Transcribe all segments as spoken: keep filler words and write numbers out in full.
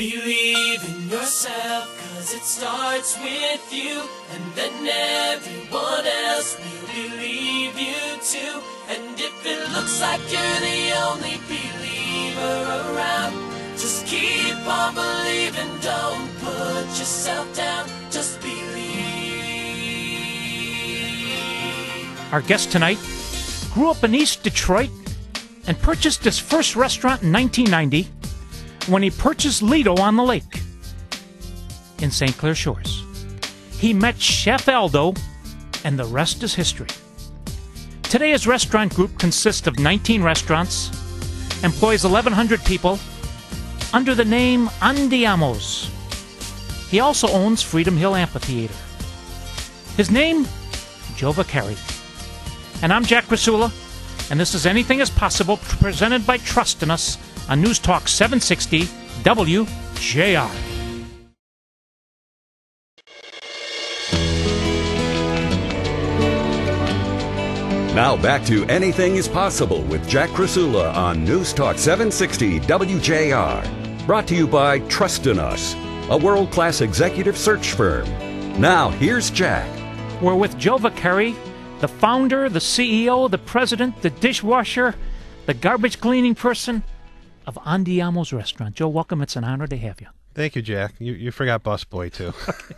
Believe in yourself, cause it starts with you, and then everyone else will believe you too. And if it looks like you're the only believer around, just keep on believing, don't put yourself down, just believe. Our guest tonight grew up in East Detroit and purchased his first restaurant in nineteen ninety when he purchased Lido on the Lake in Saint Clair Shores. He met Chef Aldo, and the rest is history. Today, his restaurant group consists of nineteen restaurants, employs eleven hundred people, under the name Andiamo's. He also owns Freedom Hill Amphitheater. His name, Joe Vaccari. And I'm Jack Krasula, and this is Anything is Possible, presented by Trust in Us on News Talk seven sixty W J R. Now back to Anything is Possible with Jack Krasula on News Talk seven sixty W J R. Brought to you by Trust in Us, a world-class executive search firm. Now, here's Jack. We're with Joe Vaccari, the founder, the C E O, the president, the dishwasher, the garbage cleaning person of Andiamo's Restaurant. Joe, welcome. It's an honor to have you. Thank you, Jack. You you forgot Busboy, too.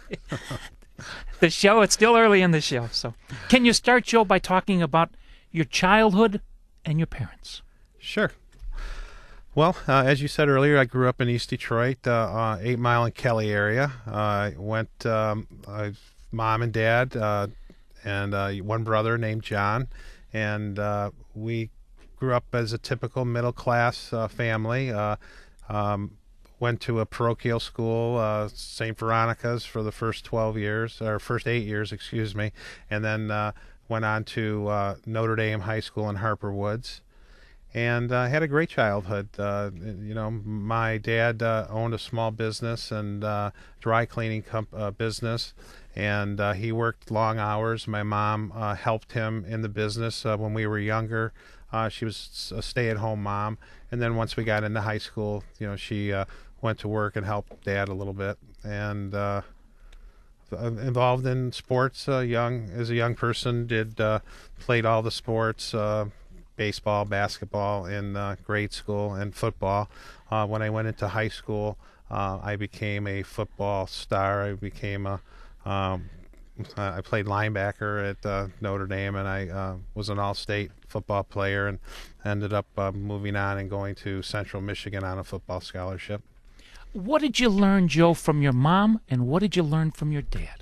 The show, it's still early in the show. So, can you start, Joe, by talking about your childhood and your parents? Sure. Well, uh, as you said earlier, I grew up in East Detroit, uh, uh, Eight Mile and Kelly area. I uh, went, um, uh, mom and dad, uh, and uh, one brother named John, and uh, we grew up as a typical middle-class uh, family. Uh, um, went to a parochial school, uh, Saint Veronica's, for the first twelve years, or first eight years, excuse me, and then uh, went on to uh, Notre Dame High School in Harper Woods, and uh, had a great childhood. Uh, you know, my dad uh, owned a small business and uh, dry cleaning comp- uh, business, and uh, he worked long hours. My mom uh, helped him in the business uh, when we were younger. Uh, she was a stay-at-home mom, and then once we got into high school, you know, she uh, went to work and helped Dad a little bit, and uh, involved in sports. Uh, young as a young person, did uh, played all the sports, uh, baseball, basketball in uh, grade school, and football. Uh, when I went into high school, uh, I became a football star. I became a um, I played linebacker at uh, Notre Dame, and I uh, was an all-state football player, and ended up uh, moving on and going to Central Michigan on a football scholarship. What did you learn, Joe, from your mom, and what did you learn from your dad?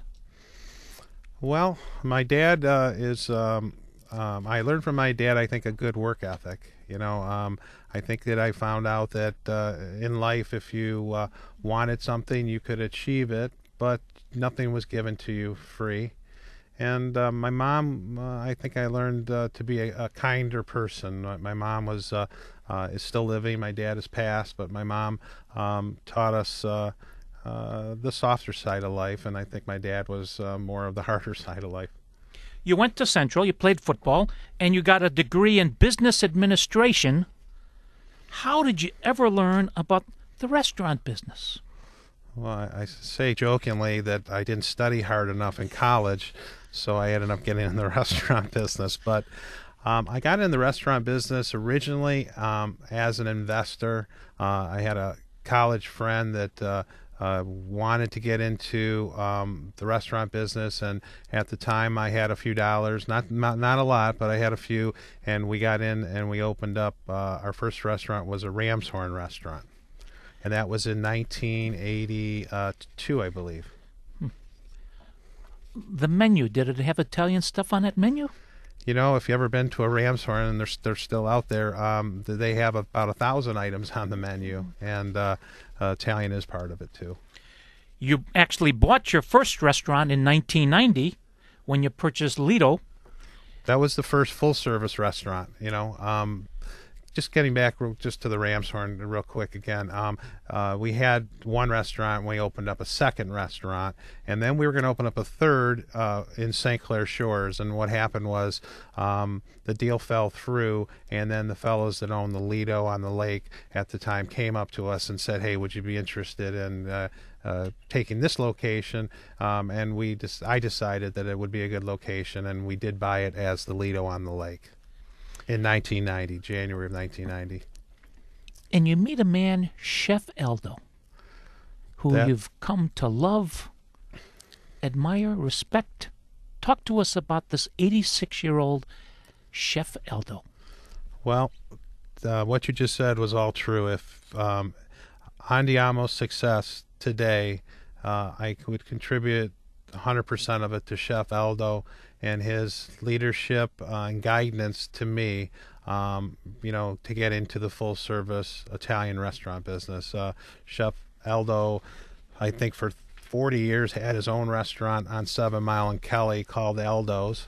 Well, my dad uh, is, um, um, I learned from my dad, I think, a good work ethic. You know, um, I think that I found out that uh, in life, if you uh, wanted something, you could achieve it, but nothing was given to you free. And uh, my mom, uh, I think I learned uh, to be a, a kinder person. My, my mom was uh, uh, is still living. My dad has passed, but my mom um, taught us uh, uh, the softer side of life, and I think my dad was uh, more of the harder side of life. You went to Central, you played football, and you got a degree in business administration. How did you ever learn about the restaurant business? Well, I, I say jokingly that I didn't study hard enough in college, so I ended up getting in the restaurant business. But um, I got in the restaurant business originally um, as an investor. Uh, I had a college friend that uh, uh, wanted to get into um, the restaurant business, and at the time I had a few dollars, not, not not a lot, but I had a few, and we got in and we opened up. Uh, our first restaurant was a Ram's Horn restaurant. And that was in nineteen eighty-two, I believe. Hmm. The menu, did it have Italian stuff on that menu? You know, if you ever been to a Ram's Horn, and they're, they're still out there, um, they have about a thousand items on the menu, and uh, uh, Italian is part of it, too. You actually bought your first restaurant in nineteen ninety when you purchased Lido. That was the first full-service restaurant, you know. Um, just getting back real, just to the Ramshorn real quick again. Um, uh, we had one restaurant, and we opened up a second restaurant, and then we were going to open up a third uh, in Saint Clair Shores. And what happened was um, the deal fell through, and then the fellows that owned the Lido on the lake at the time came up to us and said, "Hey, would you be interested in uh, uh, taking this location?" Um, and we just, I decided that it would be a good location, and we did buy it as the Lido on the lake. In nineteen ninety, January of nineteen ninety. And you meet a man, Chef Aldo, who That- you've come to love, admire, respect. Talk to us about this eighty-six-year-old Chef Aldo. Well, uh, what you just said was all true. If um, Andiamo's success today, uh, I would contribute one hundred percent of it to Chef Aldo and his leadership uh, and guidance to me, um, you know, to get into the full-service Italian restaurant business. Uh, Chef Aldo, I think for forty years, had his own restaurant on Seven Mile and Kelly called Aldo's.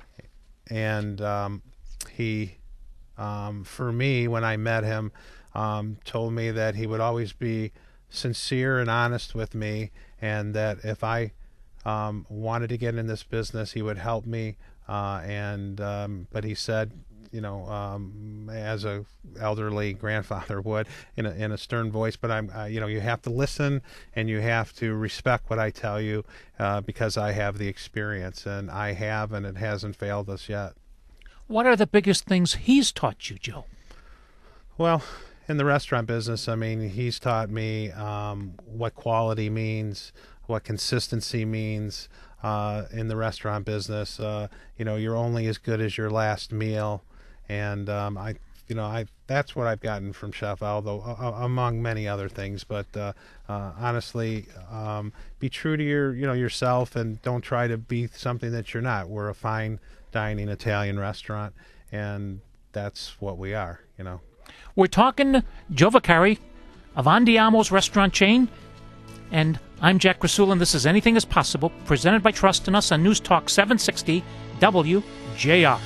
And um, he, um, for me, when I met him, um, told me that he would always be sincere and honest with me, and that if I Um, wanted to get in this business, he would help me. Uh, and um, but he said, you know, um, as a elderly grandfather would, in a in a stern voice. But I'm, uh, you know, you have to listen and you have to respect what I tell you uh, because I have the experience, and I have, and it hasn't failed us yet. What are the biggest things he's taught you, Joe? Well, in the restaurant business, I mean, he's taught me um, what quality means, what consistency means uh, in the restaurant business. Uh, you know, you're only as good as your last meal, and um, I, you know, I that's what I've gotten from Chef Aldo, uh, among many other things. But uh, uh, honestly, um, be true to your, you know, yourself, and don't try to be something that you're not. We're a fine dining Italian restaurant, and that's what we are. You know. We're talking Joe Vaccari of Andiamo's restaurant chain, and I'm Jack Krasula, and this is Anything is Possible, presented by Trust in Us on News Talk seven sixty W J R.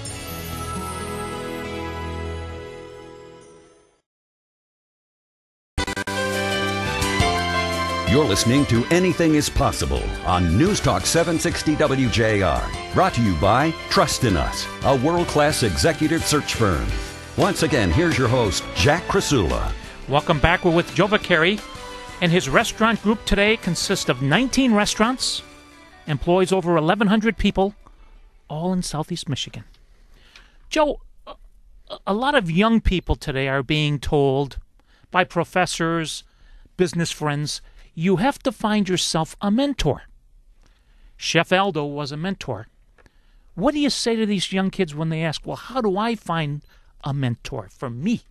You're listening to Anything is Possible on News Talk seven sixty W J R. Brought to you by Trust in Us, a world-class executive search firm. Once again, here's your host, Jack Krasula. Welcome back. We're with Joe Vaccari, and his restaurant group today consists of nineteen restaurants, employs over eleven hundred people, all in Southeast Michigan. Joe, a, a lot of young people today are being told by professors, business friends, you have to find yourself a mentor. Chef Aldo was a mentor. What do you say to these young kids when they ask, well, how do I find a mentor for me?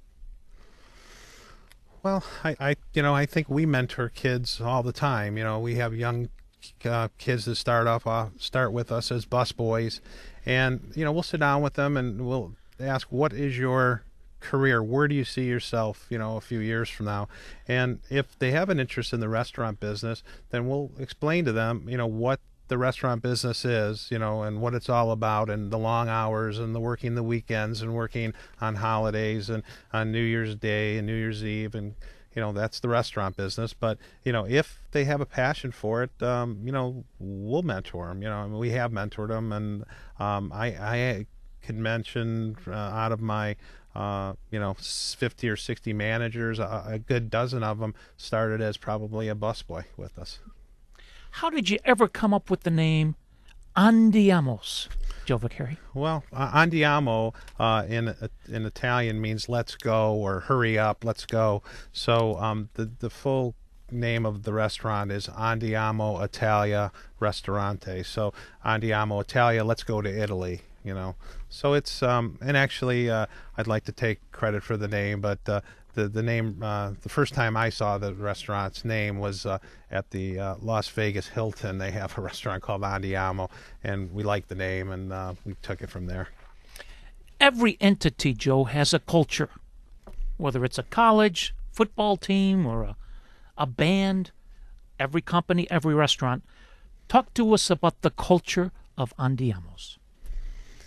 Well, I, I, you know, I think we mentor kids all the time. You know, we have young uh, kids that start off, uh, start with us as busboys, and you know, we'll sit down with them and we'll ask, "What is your career? Where do you see yourself, you know, a few years from now?" And if they have an interest in the restaurant business, then we'll explain to them, you know, what the restaurant business is, you know, and what it's all about, and the long hours and the working the weekends and working on holidays and on New Year's Day and New Year's Eve, and you know, that's the restaurant business. But you know, if they have a passion for it, um, you know, we'll mentor them. You know, I mean, we have mentored them, and um, I, I could mention uh, out of my uh, you know, fifty or sixty managers, a, a good dozen of them started as probably a busboy with us. How did you ever come up with the name Andiamo's, Joe Vaccari? Well, uh, Andiamo uh, in uh, in Italian means "let's go" or "hurry up, let's go." So um, the the full name of the restaurant is Andiamo Italia Ristorante. So Andiamo Italia, let's go to Italy. You know, so it's um, and actually uh, I'd like to take credit for the name, but uh, the the name uh, the first time I saw the restaurant's name was uh, at the uh, Las Vegas Hilton. They have a restaurant called Andiamo, and we liked the name, and uh, we took it from there. Every entity, Joe, has a culture, whether it's a college football team or a, a band. Every company, every restaurant. Talk to us about the culture of Andiamo's.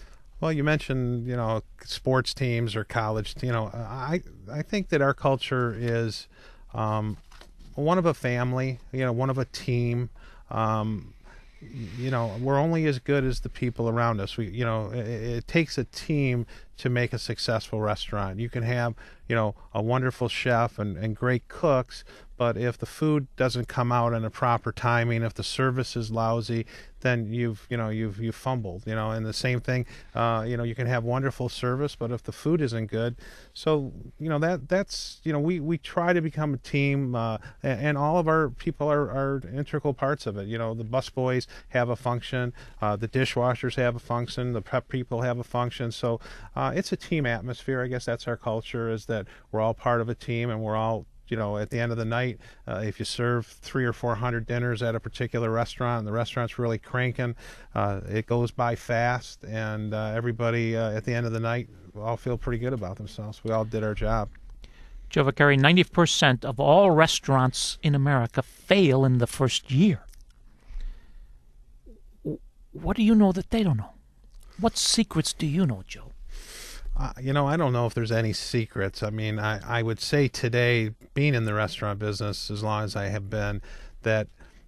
Well, you mentioned, you know, sports teams or college. You know, I I think that our culture is um, one of a family. You know, one of a team. Um, you know, we're only as good as the people around us. We, you know, it, it takes a team to make a successful restaurant. You can have, you know, a wonderful chef and, and great cooks, but if the food doesn't come out in a proper timing, if the service is lousy, then you've, you know, you've you've fumbled, you know. And the same thing, uh, you know, you can have wonderful service, but if the food isn't good, so you know that that's, you know, we, we try to become a team, uh, and, and all of our people are, are integral parts of it. You know, the busboys have a function, uh, the dishwashers have a function, the prep people have a function. So uh, it's a team atmosphere. I guess that's our culture, is that we're all part of a team, and we're all, you know, at the end of the night, uh, if you serve three or four hundred dinners at a particular restaurant and the restaurant's really cranking, uh, it goes by fast, and uh, everybody uh, at the end of the night all feel pretty good about themselves. We all did our job. Joe Vicari, ninety percent of all restaurants in America fail in the first year. What do you know that they don't know? What secrets do you know, Joe? Uh, you know, I don't know if there's any secrets. I mean, I, I would say today, being in the restaurant business as long as I have been, that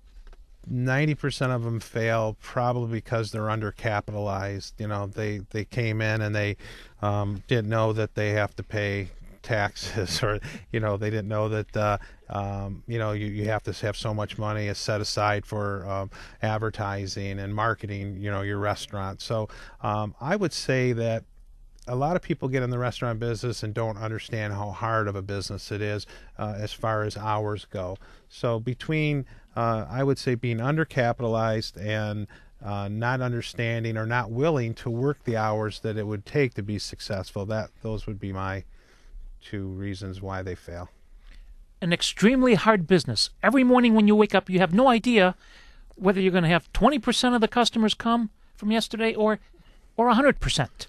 ninety percent of them fail probably because they're undercapitalized. You know, they, they came in and they um, didn't know that they have to pay taxes, or, you know, they didn't know that, uh, um, you know, you, you have to have so much money set aside for um, advertising and marketing, you know, your restaurant. So um, I would say that a lot of people get in the restaurant business and don't understand how hard of a business it is uh, as far as hours go. So between, uh, I would say, being undercapitalized and uh, not understanding or not willing to work the hours that it would take to be successful, that those would be my two reasons why they fail. An extremely hard business. Every morning when you wake up, you have no idea whether you're going to have twenty percent of the customers come from yesterday or or one hundred percent.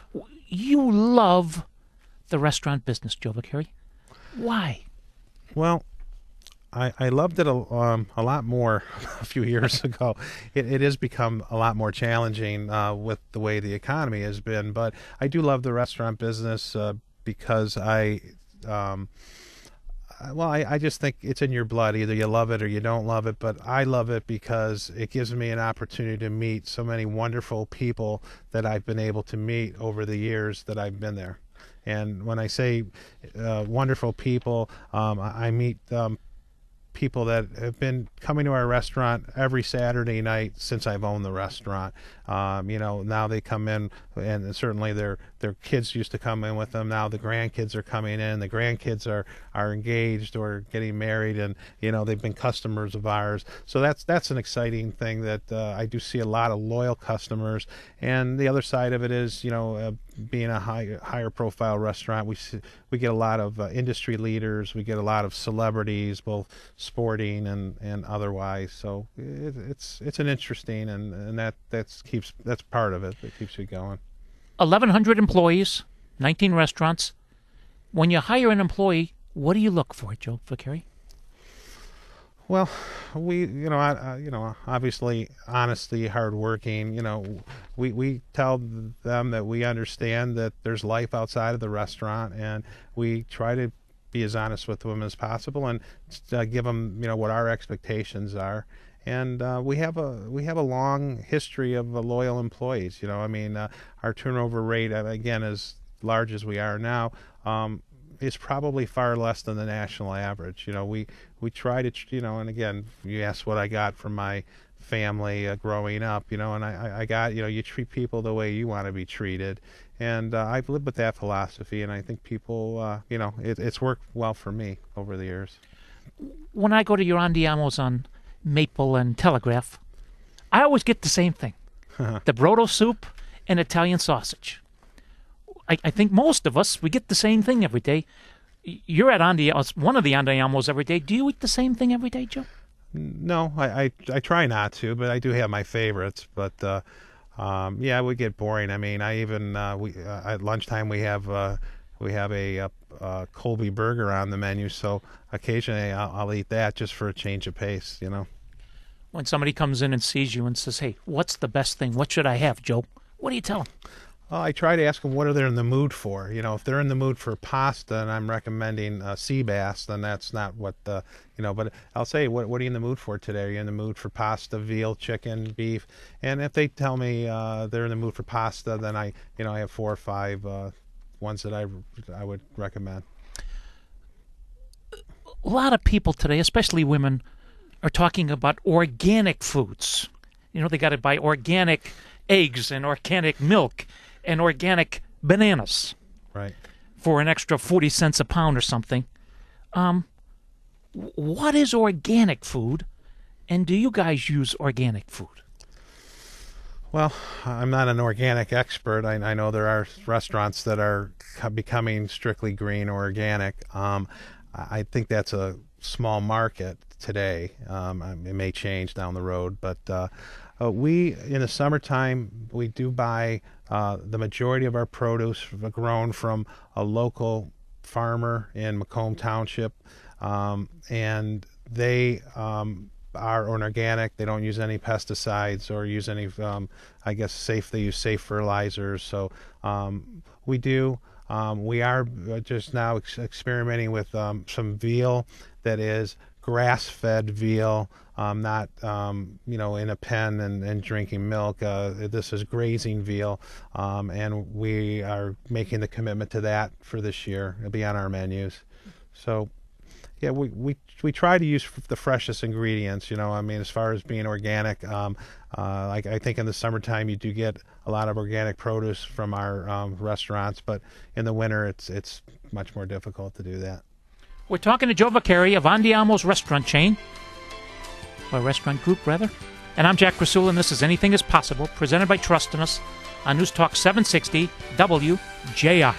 You love the restaurant business, Joe Vicari. Why? Well, I, I loved it a, um, a lot more a few years ago. It, it has become a lot more challenging uh, with the way the economy has been. But I do love the restaurant business uh, because I, um, well, I, I just think it's in your blood. Either you love it or you don't love it. But I love it because it gives me an opportunity to meet so many wonderful people that I've been able to meet over the years that I've been there. And when I say uh, wonderful people, um, I, I meet um, people that have been coming to our restaurant every Saturday night since I've owned the restaurant. Um, you know, now they come in, and certainly their their kids used to come in with them. Now the grandkids are coming in. The grandkids are are engaged or getting married, and you know they've been customers of ours. So that's that's an exciting thing that uh, I do see a lot of loyal customers. And the other side of it is, you know, uh, being a high, higher profile restaurant, we see, we get a lot of uh, industry leaders. We get a lot of celebrities, both sporting and, and otherwise. So it, it's it's an interesting, and, and that that's keeps that's part of it that keeps you going. eleven hundred employees, nineteen restaurants. When you hire an employee, what do you look for, Joe Vicari? Well, we, you know, I, I, you know, obviously, honesty, hardworking. You know, we we tell them that we understand that there's life outside of the restaurant, and we try to be as honest with them as possible, and uh, give them, you know, what our expectations are. And uh, we have a we have a long history of uh, loyal employees. You know, I mean, uh, our turnover rate, again, as large as we are now, um, is probably far less than the national average. You know, we we try to, you know, and again, you asked what I got from my family uh, growing up, you know, and I, I got, you know, you treat people the way you want to be treated. And uh, I've lived with that philosophy, and I think people, uh, you know, it, it's worked well for me over the years. When I go to your Andiamo's on Maple and Telegraph, I always get the same thing. The brodo soup and Italian sausage. I, I think most of us, we get the same thing every day. You're at Andiamo's, one of the Andiamo's every day. Do you eat the same thing every day, Joe? No, I, I, I try not to, but I do have my favorites. But uh, um, yeah, it would get boring. I mean, I even uh, we uh, at lunchtime we have uh, we have a, a, a Colby burger on the menu, so occasionally I'll, I'll eat that just for a change of pace, you know. When somebody comes in and sees you and says, "Hey, what's the best thing? What should I have, Joe?" What do you tell them? Well, I try to ask them what are they in the mood for. You know, if they're in the mood for pasta and I'm recommending uh, sea bass, then that's not what the, you know, but I'll say, what what are you in the mood for today? Are you in the mood for pasta, veal, chicken, beef? And if they tell me uh, they're in the mood for pasta, then I, you know, I have four or five uh, ones that I, I would recommend. A lot of people today, especially women, are talking about organic foods. You know, they got to buy organic eggs and organic milk and organic bananas, right, for an extra forty cents a pound or something. Um, what is organic food, and do you guys use organic food? Well, I'm not an organic expert. I, I know there are restaurants that are becoming strictly green or organic. Um, I think that's a small market today. Um, it may change down the road, but uh, uh, we, in the summertime, we do buy uh, the majority of our produce grown from a local farmer in Macomb Township, um, and they um, are organic. They don't use any pesticides or use any, um, I guess, safe. They use safe fertilizers. So um, we do. Um, we are just now ex- experimenting with um, some veal that is grass-fed veal, um, not um, you know, in a pen and, and drinking milk. Uh, this is grazing veal, um, and we are making the commitment to that for this year. It'll be on our menus. So, yeah, we we we try to use the freshest ingredients. You know, I mean, as far as being organic, um, uh, like I think in the summertime you do get a lot of organic produce from our um, restaurants, but in the winter it's it's much more difficult to do that. We're talking to Joe Vaccari of Andiamo's restaurant chain, or restaurant group, rather. And I'm Jack Krasula, and this is Anything is Possible, presented by Trust in Us on News Talk seven sixty W J R.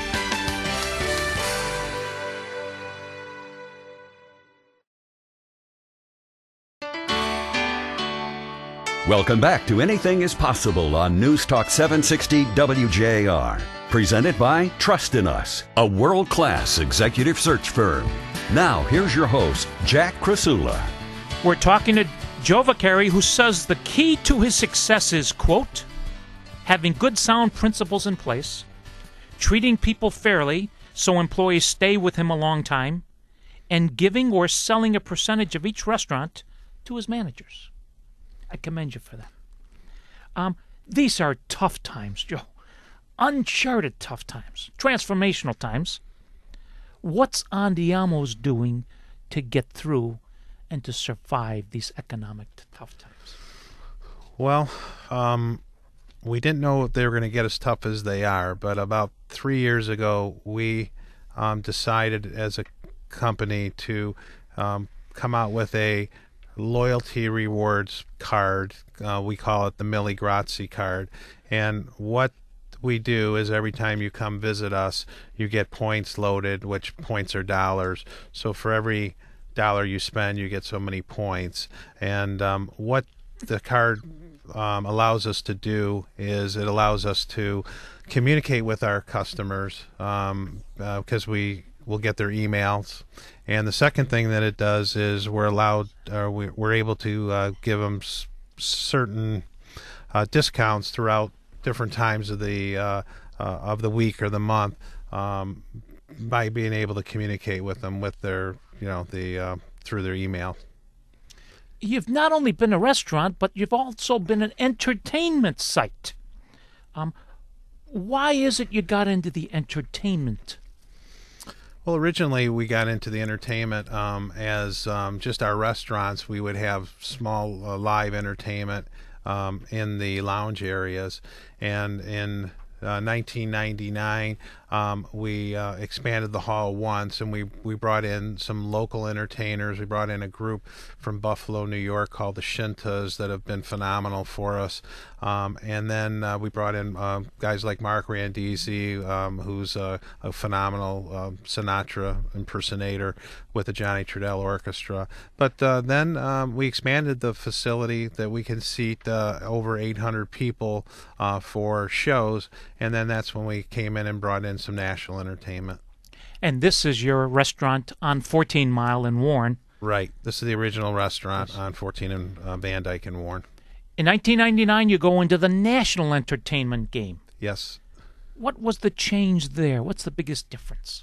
Welcome back to Anything is Possible on News Talk seven sixty W J R. Presented by Trust in Us, a world-class executive search firm. Now, here's your host, Jack Krasula. We're talking to Joe Vaccari, who says the key to his success is, quote, having good sound principles in place, treating people fairly so employees stay with him a long time, and giving or selling a percentage of each restaurant to his managers. I commend you for that. Um, these are tough times, Joe. Uncharted tough times. Transformational times. What's Andiamo's doing to get through and to survive these economic tough times? Well, um, we didn't know they were going to get as tough as they are, but about three years ago, we um, decided as a company to um, come out with a loyalty rewards card. Uh, we call it the Millie Grazie card. And what we do is every time you come visit us, you get points loaded, which points are dollars. So for every dollar you spend, you get so many points. And um, what the card um, allows us to do is it allows us to communicate with our customers um, uh, because we will get their emails. And the second thing that it does is we're allowed, or we, we're able to uh, give them s- certain uh, discounts throughout different times of the uh, uh, of the week or the month um, by being able to communicate with them with their, you know, the uh, through their email. You've not only been a restaurant, but you've also been an entertainment site. Um, why is it you got into the entertainment? Well, originally we got into the entertainment um, as um, just our restaurants. We would have small uh, live entertainment um, in the lounge areas, and in uh, nineteen ninety-nine um, we uh, expanded the hall once, and we we brought in some local entertainers. We brought in a group from Buffalo, New York, called the Shintas that have been phenomenal for us. Um, and then uh, we brought in uh, guys like Mark Randisi, um, who's a, a phenomenal uh, Sinatra impersonator with the Johnny Trudell Orchestra. But uh, then um, we expanded the facility that we can seat uh, over eight hundred people uh, for shows, and then that's when we came in and brought in some national entertainment. And this is your restaurant on fourteen Mile in Warren. Right. This is the original restaurant yes. on fourteen and uh, Van Dyke and Warren. In nineteen ninety-nine, you go into the national entertainment game. Yes. What was the change there? What's the biggest difference?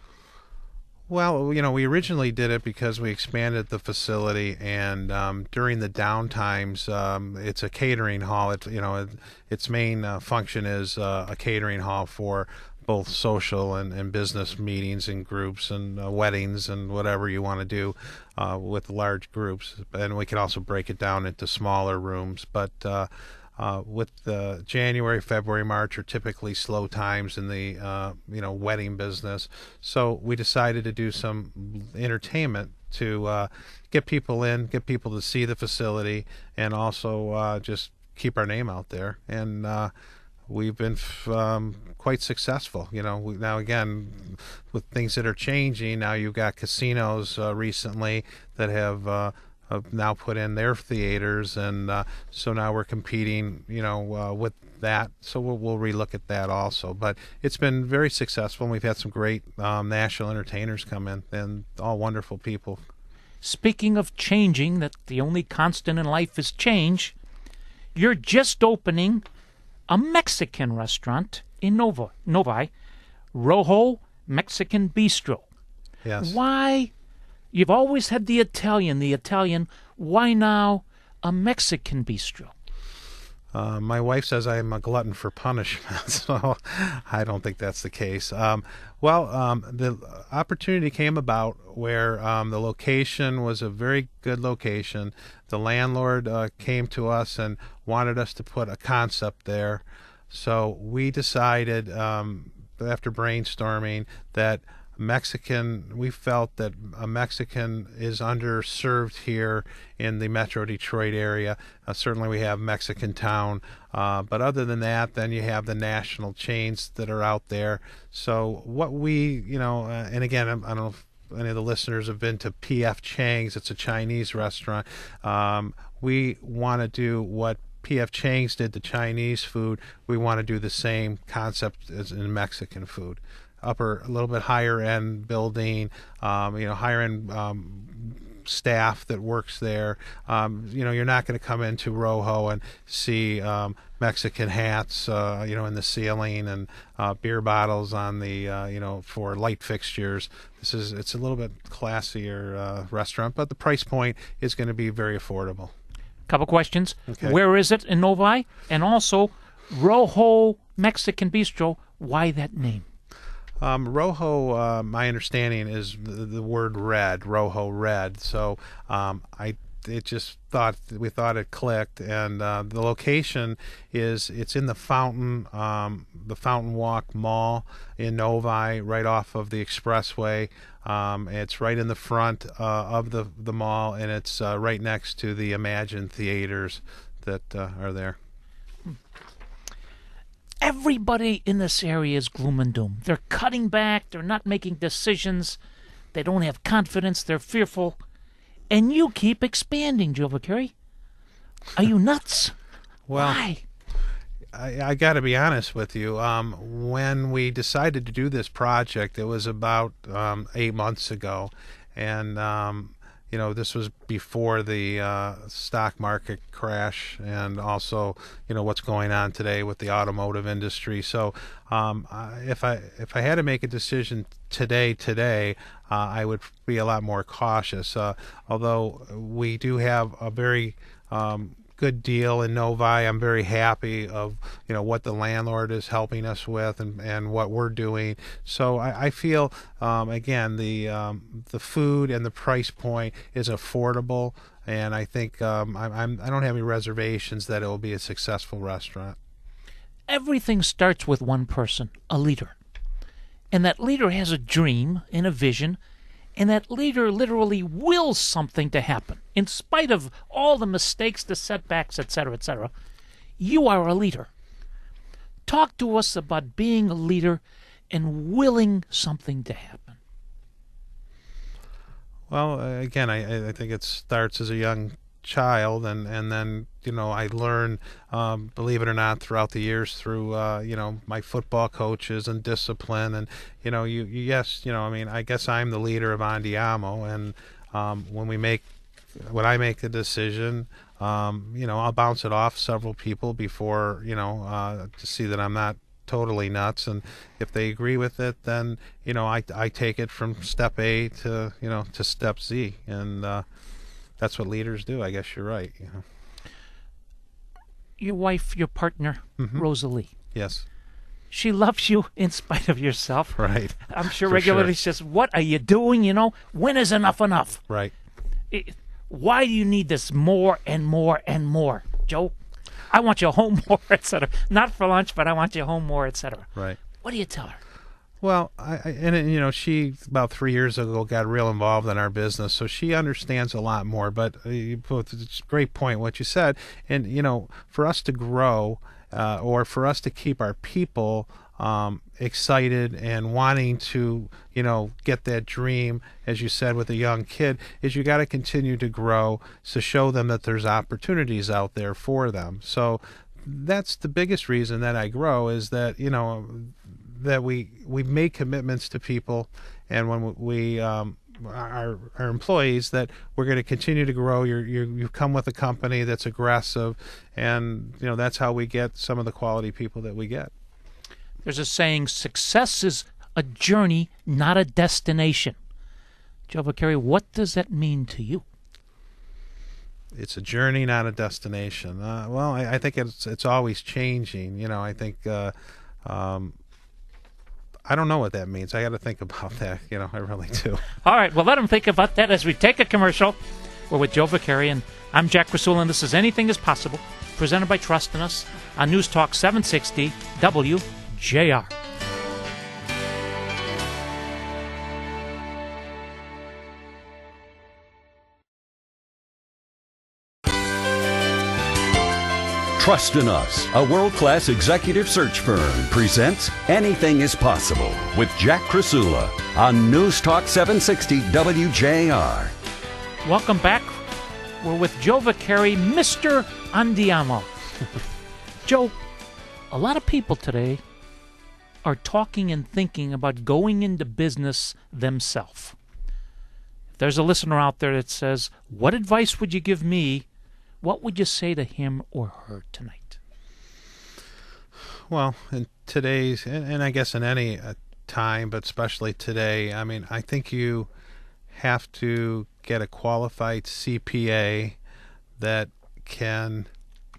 Well, you know, we originally did it because we expanded the facility, and um, during the downtimes, um, it's a catering hall. It, you know, it, its main uh, function is uh, a catering hall for both social and, and business meetings and groups and uh, weddings and whatever you want to do uh, with large groups. And we can also break it down into smaller rooms. But uh, uh, with uh, January, February, March are typically slow times in the uh, you know wedding business. So we decided to do some entertainment to uh, get people in, get people to see the facility, and also uh, just keep our name out there. And uh, we've been um, quite successful. You know, we, now again, with things that are changing, now you've got casinos uh, recently that have, uh, have now put in their theaters, and uh, so now we're competing, you know, uh, with that. So we'll, we'll relook at that also. But it's been very successful, and we've had some great um, national entertainers come in, and all wonderful people. Speaking of changing, that the only constant in life is change, you're just opening a Mexican restaurant in Novi, Novi, Rojo Mexican Bistro. Yes. Why? You've always had the Italian, the Italian. Why now a Mexican bistro? Uh, my wife says I'm a glutton for punishment, so I don't think that's the case. Um, well, um, the opportunity came about where um, the location was a very good location. The landlord uh, came to us and wanted us to put a concept there. So we decided, um, after brainstorming, that Mexican, we felt that a Mexican is underserved here in the Metro Detroit area. Uh, certainly we have Mexican Town, uh, but other than that, then you have the national chains that are out there. So what we, you know, uh, and again, I don't know if any of the listeners have been to P F Chang's. It's a Chinese restaurant. Um, we want to do what P F Chang's did to Chinese food. We want to do the same concept as in Mexican food. Upper, a little bit higher end building, um, you know, higher end um, staff that works there. Um, you know, you're not going to come into Rojo and see um, Mexican hats, uh, you know, in the ceiling, and uh, beer bottles on the, uh, you know, for light fixtures. This is, it's a little bit classier uh, restaurant, but the price point is going to be very affordable. Couple questions. Okay. Where is it in Novi? And also, Rojo Mexican Bistro, why that name? Um, Rojo, uh, my understanding is the, the word red, Rojo red. So um, I it just thought we thought it clicked, and uh, the location is it's in the Fountain um, the Fountain Walk Mall in Novi, right off of the expressway. Um, it's right in the front uh, of the the mall, and it's uh, right next to the Imagine theaters that uh, are there. Everybody in this area is gloom and doom. They're cutting back. They're not making decisions. They don't have confidence. They're fearful. And you keep expanding, Joe Vacuri. Are you nuts? Well, Why? I, I got to be honest with you. Um, when we decided to do this project, it was about um, eight months ago. And, um, you know, this was before the uh, stock market crash, and also, you know, what's going on today with the automotive industry. So um, if I if I had to make a decision today, today, uh, I would be a lot more cautious. Uh, although we do have a very um, good deal in Novi. I'm very happy of, you know, what the landlord is helping us with, and, and what we're doing. So I, I feel um, again the um, the food and the price point is affordable, and I think um, I'm, I'm I don't have any reservations that it will be a successful restaurant. Everything starts with one person, a leader. And that leader has a dream and a vision, and that leader literally wills something to happen. In spite of all the mistakes, the setbacks, et cetera, et cetera, you are a leader. Talk to us about being a leader and willing something to happen. Well, again, I, I think it starts as a young child, and, and then, you know, I learned, um, believe it or not, throughout the years through, uh, you know, my football coaches and discipline. And, you know, you, you yes, you know, I mean, I guess I'm the leader of Andiamo, and um, when we make, when I make a decision, um, you know, I'll bounce it off several people before, you know, uh, to see that I'm not totally nuts. And if they agree with it, then you know I I take it from step A to you know to step Z, and uh, that's what leaders do. I guess you're right. You know. Your wife, your partner, Mm-hmm. Rosalie. Yes. She loves you in spite of yourself. Right. I'm sure For regularly sure. she says, "What are you doing? You know, when is enough enough? Right. It, why do you need this more and more and more, Joe? I want you home more, et cetera. Not for lunch, but I want you home more, et cetera" Right. What do you tell her? Well, I, I and you know, she about three years ago got real involved in our business, so she understands a lot more. But uh, you put, it's a great point what you said, and you know, for us to grow, uh, or for us to keep our people um, excited and wanting to, you know, get that dream, as you said with a young kid, is you got to continue to grow to show them that there's opportunities out there for them. So that's the biggest reason that I grow, is that you know. that we we make commitments to people, and when we um, our our employees, that we're going to continue to grow. You're, you're you come with a company that's aggressive, and you know that's how we get some of the quality people that we get. There's a saying, success is a journey, not a destination. Joe Vicari, what does that mean to you? It's a journey, not a destination. Uh, well, I, I think it's it's always changing. You know, I think. Uh, um, I don't know what that means. I got to think about that. You know, I really do. All right, well, let him think about that as we take a commercial. We're with Joe Vicari, and I'm Jack Krasula, and this is Anything is Possible, presented by Trust in Us on News Talk seven sixty W J R. Trust in Us, a world-class executive search firm, presents Anything is Possible with Jack Krasula on News Talk seven sixty W J R. Welcome back. We're with Joe Vicari, Mister Andiamo. Joe, a lot of people today are talking and thinking about going into business themselves. If there's a listener out there that says, what advice would you give me? What would you say to him or her tonight? Well, in today's, and, and I guess in any uh, time, but especially today, I mean, I think you have to get a qualified C P A that can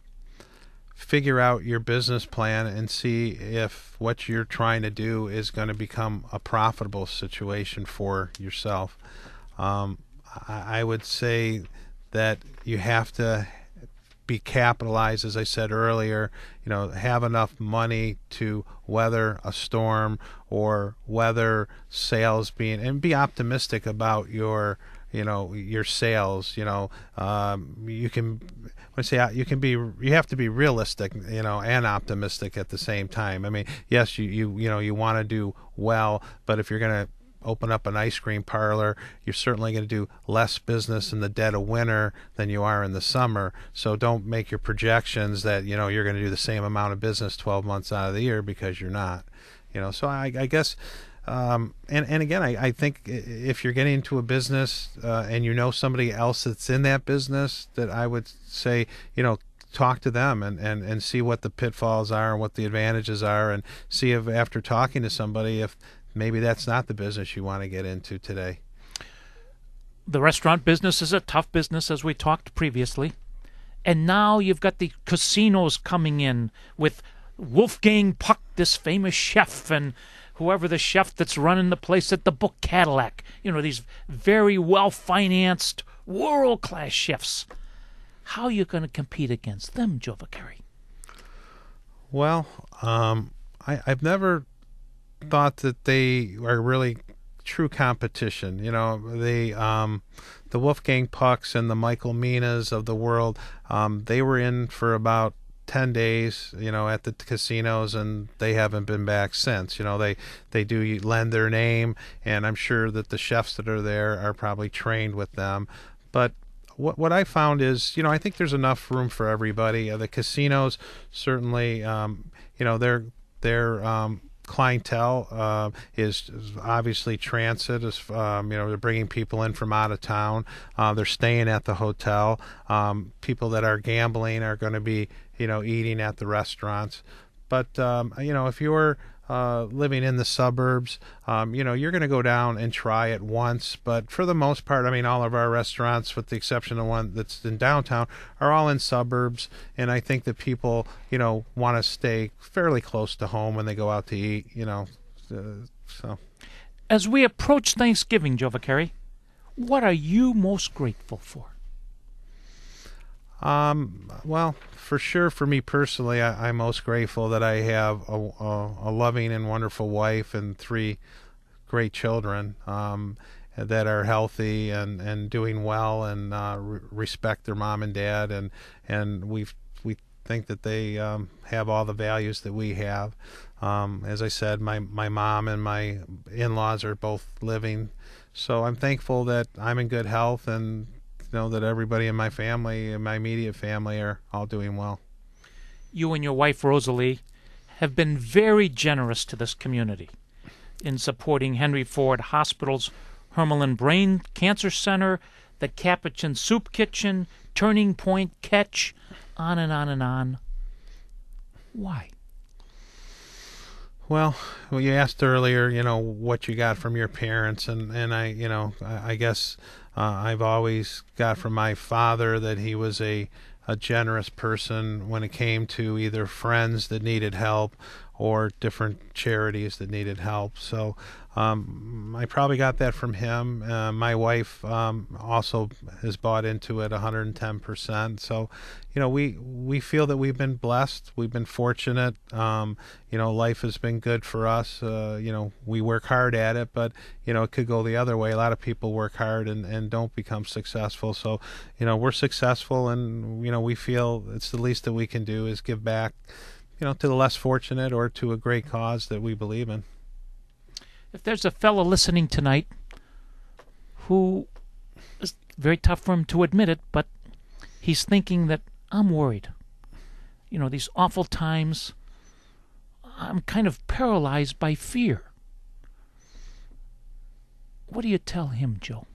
figure out your business plan and see if what you're trying to do is going to become a profitable situation for yourself. Um, I, I would say that you have to be capitalized, as I said earlier, you know, have enough money to weather a storm or weather sales being, and be optimistic about your, you know, your sales. You know, um, you can, when I say you can be, you have to be realistic, you know, and optimistic at the same time. I mean, yes, you, you, you know, you want to do well, but if you're going to open up an ice cream parlor, you're certainly going to do less business in the dead of winter than you are in the summer. So don't make your projections that, you know, you're going to do the same amount of business twelve months out of the year, because you're not. You know, so I, I guess, um, and, and again, I, I think if you're getting into a business uh, and you know somebody else that's in that business, that I would say, you know, talk to them and, and, and see what the pitfalls are and what the advantages are, and see if after talking to somebody, if maybe that's not the business you want to get into today. The restaurant business is a tough business, as we talked previously. And now you've got the casinos coming in with Wolfgang Puck, this famous chef, and whoever the chef that's running the place at the Book Cadillac. You know, these very well-financed, world-class chefs. How are you going to compete against them, Joe Vicari? Well, um, I, I've never thought that they are really true competition. You know, the um, the Wolfgang Pucks and the Michael Minas of the world, um, they were in for about ten days, you know, at the casinos, and they haven't been back since. You know, they, they do lend their name, and I'm sure that the chefs that are there are probably trained with them. But what what I found is, you know, I think there's enough room for everybody. Uh, the casinos certainly, um, you know, they're they're um, clientele uh, is, is obviously transit. Is um, you know, they're bringing people in from out of town. Uh, they're staying at the hotel. Um, people that are gambling are going to be, you know, eating at the restaurants. but um, you know, if you're uh, living in the suburbs, um, you know, you're going to go down and try it once. But for the most part, I mean, all of our restaurants, with the exception of one that's in downtown, are all in suburbs. And I think that people, you know, want to stay fairly close to home when they go out to eat, you know. Uh, so, As we approach Thanksgiving, Joe Vaccari, what are you most grateful for? Um, well, for sure, for me personally, I, I'm most grateful that I have a, a, a loving and wonderful wife and three great children um, that are healthy and, and doing well and uh, re- respect their mom and dad, and and we we think that they um, have all the values that we have. Um, as I said, my my mom and my in-laws are both living, so I'm thankful that I'm in good health and know that everybody in my family, in my immediate family, are all doing well. You and your wife, Rosalie, have been very generous to this community in supporting Henry Ford Hospital's Hermelin Brain Cancer Center, the Capuchin Soup Kitchen, Turning Point, Catch, on and on and on. Why? Well, well, you asked earlier, you know, what you got from your parents, and, and I, you know, I, I guess uh, I've always got from my father that he was a, a generous person when it came to either friends that needed help or different charities that needed help. So um, I probably got that from him. Uh, my wife um, also has bought into it one hundred ten percent. So, you know, we we feel that we've been blessed. We've been fortunate. Um, you know, life has been good for us. Uh, you know, we work hard at it, but, you know, it could go the other way. A lot of people work hard and, and don't become successful. So, you know, we're successful, and, you know, we feel it's the least that we can do is give back, you know, to the less fortunate or to a great cause that we believe in. If there's a fellow listening tonight who is very tough for him to admit it, but he's thinking that I'm worried. You know, these awful times, I'm kind of paralyzed by fear. What do you tell him, Joe?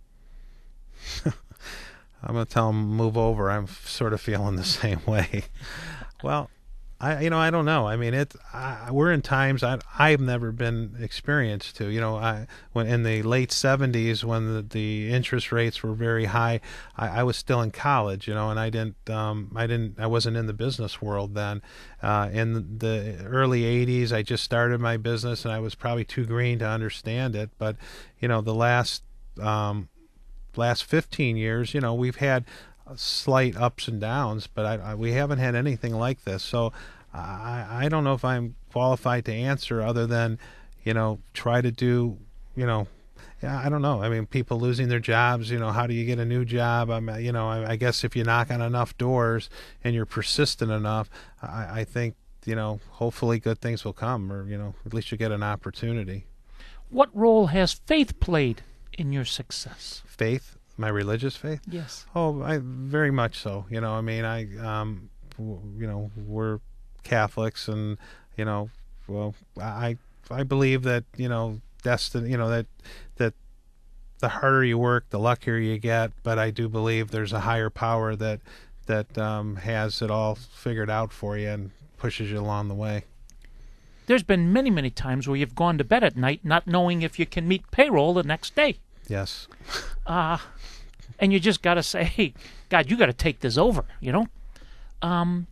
I'm going to tell him, move over. I'm sort of feeling the same way. Well, I, you know, I don't know. I mean, it. I, we're in times I, I've never been experienced to. You know, I when in the late seventies, when the, the interest rates were very high, I, I was still in college. You know, and I didn't. Um, I didn't. I wasn't in the business world then. Uh, in the early eighties, I just started my business, and I was probably too green to understand it. But, you know, the last um, last fifteen years, you know, we've had slight ups and downs, but I, I, we haven't had anything like this. So I, I don't know if I'm qualified to answer other than, you know, try to do, you know, I don't know. I mean, people losing their jobs, you know, how do you get a new job? I'm, you know, I, I guess if you knock on enough doors and you're persistent enough, I, I think, you know, hopefully good things will come, or, you know, at least you get an opportunity. What role has faith played in your success? Faith? My religious faith? Yes. Oh, I very much so. You know, I mean, I, um, w- you know, we're Catholics, and, you know, well, I, I believe that, you know, destiny, you know, that, that the harder you work, the luckier you get. But I do believe there's a higher power that, that um, has it all figured out for you and pushes you along the way. There's been many, many times where you've gone to bed at night not knowing if you can meet payroll the next day. Yes. Uh, and you just got to say, hey, God, you got to take this over, you know? Um,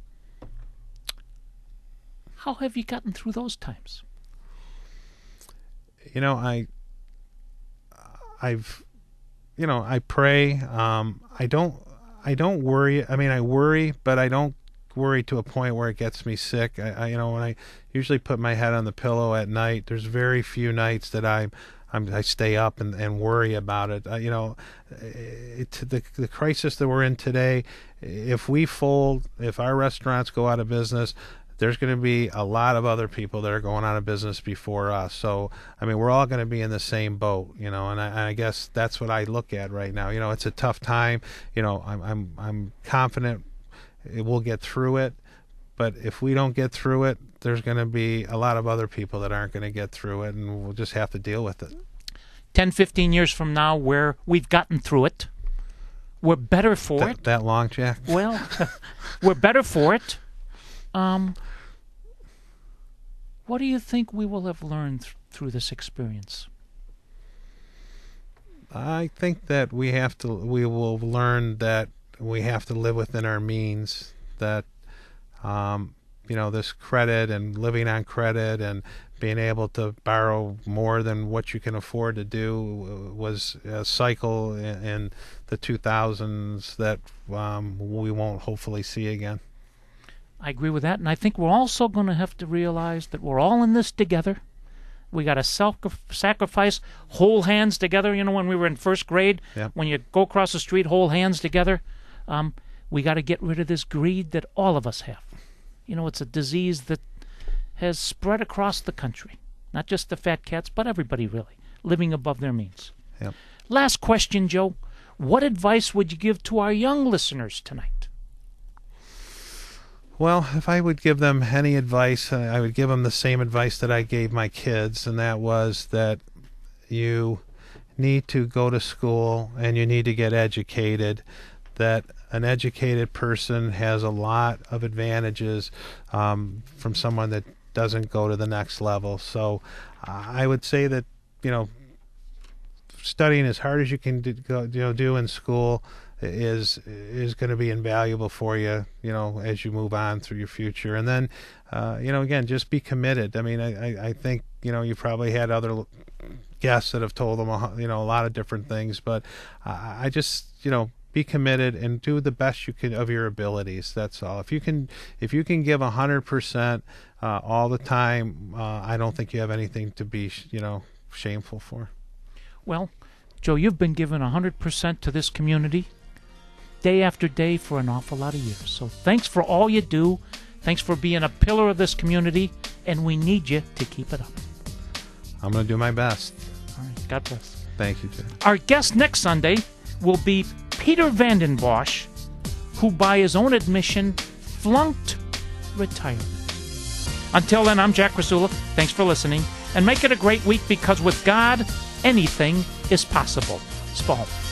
how have you gotten through those times? You know, I, I've, you know, I pray. Um, I don't, I don't worry. I mean, I worry, but I don't worry to a point where it gets me sick. I, I you know, when I usually put my head on the pillow at night, there's very few nights that I'm, I'm I stay up and, and worry about it. Uh, you know, it, the the crisis that we're in today, if we fold, if our restaurants go out of business, there's going to be a lot of other people that are going out of business before us. So, I mean, we're all going to be in the same boat, you know, and I, and I guess that's what I look at right now. You know, it's a tough time. You know, I'm I'm I'm confident we'll get through it. But if we don't get through it, there's going to be a lot of other people that aren't going to get through it, and we'll just have to deal with it. ten, fifteen years from now, where we've gotten through it, we're better for that, it. That long, Jack? Well, we're better for it. Um, What do you think we will have learned th- through this experience? I think that we have to, we will learn that we have to live within our means, that, um, you know, this credit and living on credit and being able to borrow more than what you can afford to do was a cycle in, in the two thousands that um, we won't hopefully see again. I agree with that, and I think we're also going to have to realize that we're all in this together. We got to self-sacrifice, hold hands together. You know, when we were in first grade, Yep. when you go across the street, hold hands together. Um, we got to get rid of this greed that all of us have. You know, it's a disease that has spread across the country. Not just the fat cats, but everybody really, living above their means. Yep. Last question, Joe. What advice would you give to our young listeners tonight? Well, if I would give them any advice, uh, I would give them the same advice that I gave my kids, and that was that you need to go to school and you need to get educated, that an educated person has a lot of advantages um, from someone that doesn't go to the next level. So uh, I would say that, you know, studying as hard as you can do, go, you know, do in school is is going to be invaluable for you, you know, as you move on through your future. And then, uh, you know, again, just be committed. I mean, I, I, I think, you know, you probably had other guests that have told them, a, you know, a lot of different things, but uh, I just, you know, be committed and do the best you can of your abilities. That's all. If you can, if you can give a hundred percent uh, all the time, uh, I don't think you have anything to be, you know, shameful for. Well, Joe, you've been given one hundred percent to this community day after day for an awful lot of years. So thanks for all you do. Thanks for being a pillar of this community, and we need you to keep it up. I'm going to do my best. All right. God bless. Thank you, Jim. Our guest next Sunday will be Peter Vanden Bosch, who by his own admission flunked retirement. Until then, I'm Jack Krasula. Thanks for listening, and make it a great week, because with God, anything is possible. Spall.